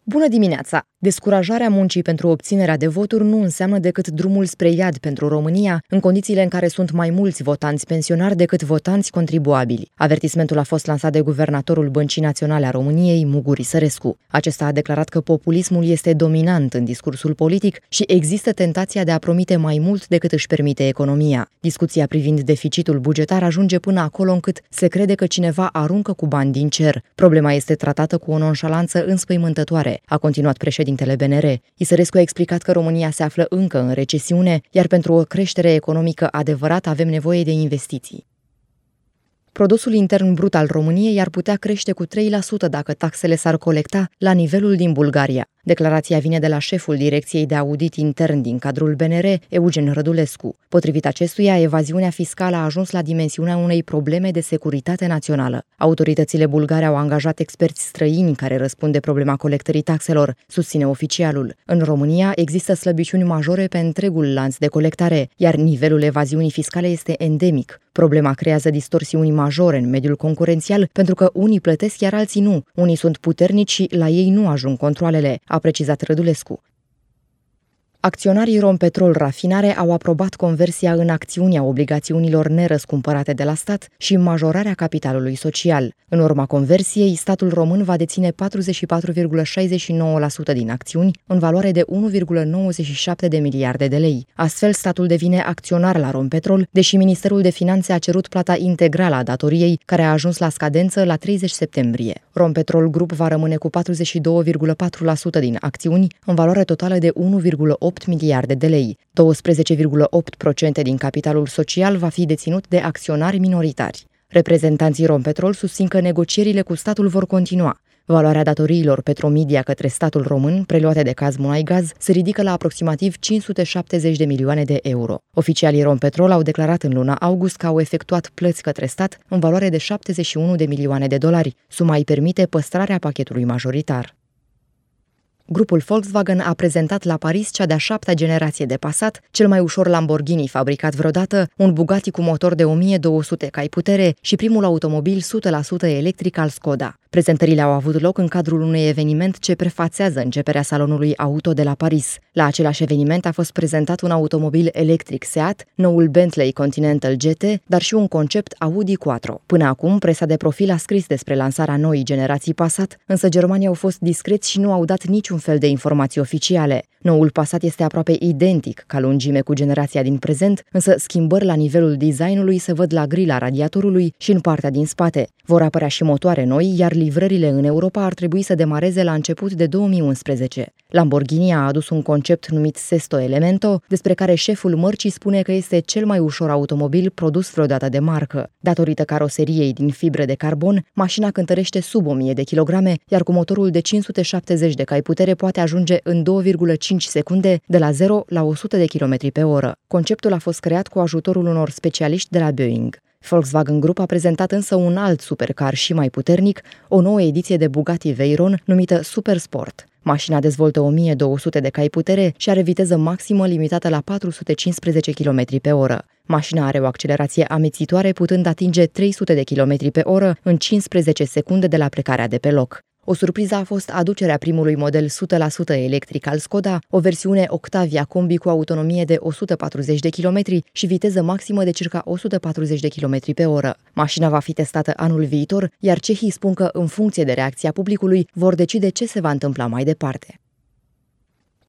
Bună dimineața! Descurajarea muncii pentru obținerea de voturi nu înseamnă decât drumul spre iad pentru România, în condițiile în care sunt mai mulți votanți pensionari decât votanți contribuabili. Avertismentul a fost lansat de guvernatorul Băncii Naționale a României, Muguri Sărescu. Acesta a declarat că populismul este dominant în discursul politic și există tentația de a promite mai mult decât își permite economia. Discuția privind deficitul bugetar ajunge până acolo încât se crede că cineva aruncă cu bani din cer. Problema este tratată cu o nonșalanță înspăimântătoare, a continuat președintele BNR. Isărescu a explicat că România se află încă în recesiune, iar pentru o creștere economică adevărată avem nevoie de investiții. Produsul intern brut al României ar putea crește cu 3% dacă taxele s-ar colecta la nivelul din Bulgaria. Declarația vine de la șeful Direcției de Audit Intern din cadrul BNR, Eugen Rădulescu. Potrivit acestuia, evaziunea fiscală a ajuns la dimensiunea unei probleme de securitate națională. Autoritățile bulgare au angajat experți străini care răspund de problema colectării taxelor, susține oficialul. În România există slăbiciuni majore pe întregul lanț de colectare, iar nivelul evaziunii fiscale este endemic. Problema creează distorsiuni majore în mediul concurențial pentru că unii plătesc, iar alții nu. Unii sunt puternici și la ei nu ajung controalele, a precizat Rădulescu. Acționarii Rompetrol Rafinare au aprobat conversia în acțiuni a obligațiunilor nerăscumpărate de la stat și majorarea capitalului social. În urma conversiei, statul român va deține 44,69% din acțiuni, în valoare de 1,97 de miliarde de lei. Astfel, statul devine acționar la Rompetrol, deși Ministerul de Finanțe a cerut plata integrală a datoriei, care a ajuns la scadență la 30 septembrie. Rompetrol Group va rămâne cu 42,4% din acțiuni, în valoare totală de 1,8 miliarde de lei. 12,8% din capitalul social va fi deținut de acționari minoritari. Reprezentanții Rompetrol susțin că negocierile cu statul vor continua. Valoarea datoriilor Petromedia către statul român, preluate de Cazmunaygaz, se ridică la aproximativ 570 de milioane de euro. Oficialii Rompetrol au declarat în luna august că au efectuat plăți către stat în valoare de 71 de milioane de dolari. Suma îi permite păstrarea pachetului majoritar. Grupul Volkswagen a prezentat la Paris cea de-a 7-a generație de Passat, cel mai ușor Lamborghini fabricat vreodată, un Bugatti cu motor de 1200 cai putere și primul automobil 100% electric al Skoda. Prezentările au avut loc în cadrul unui eveniment ce prefațează începerea salonului auto de la Paris. La același eveniment a fost prezentat un automobil electric Seat, noul Bentley Continental GT, dar și un concept Audi Quattro. Până acum, presa de profil a scris despre lansarea noii generații Passat, însă germanii au fost discreți și nu au dat niciun fel de informații oficiale. Noul Passat este aproape identic ca lungime cu generația din prezent, însă schimbări la nivelul designului se văd la grila radiatorului și în partea din spate. Vor apărea și motoare noi, iar livrările în Europa ar trebui să demareze la început de 2011. Lamborghini a adus un concept numit Sesto Elemento, despre care șeful mărcii spune că este cel mai ușor automobil produs vreodată de marcă. Datorită caroseriei din fibre de carbon, mașina cântărește sub 1000 de kilograme, iar cu motorul de 570 de cai putere poate ajunge în 2,5 secunde de la 0 la 100 de km pe oră. Conceptul a fost creat cu ajutorul unor specialiști de la Boeing. Volkswagen Group a prezentat însă un alt supercar și mai puternic, o nouă ediție de Bugatti Veyron numită Super Sport. Mașina dezvoltă 1200 de cai putere și are viteză maximă limitată la 415 km pe oră. Mașina are o accelerație amețitoare, putând atinge 300 de km pe oră în 15 secunde de la plecarea de pe loc. O surpriză a fost aducerea primului model 100% electric al Skoda, o versiune Octavia Combi cu autonomie de 140 de km și viteză maximă de circa 140 de km pe oră. Mașina va fi testată anul viitor, iar cehii spun că, în funcție de reacția publicului, vor decide ce se va întâmpla mai departe.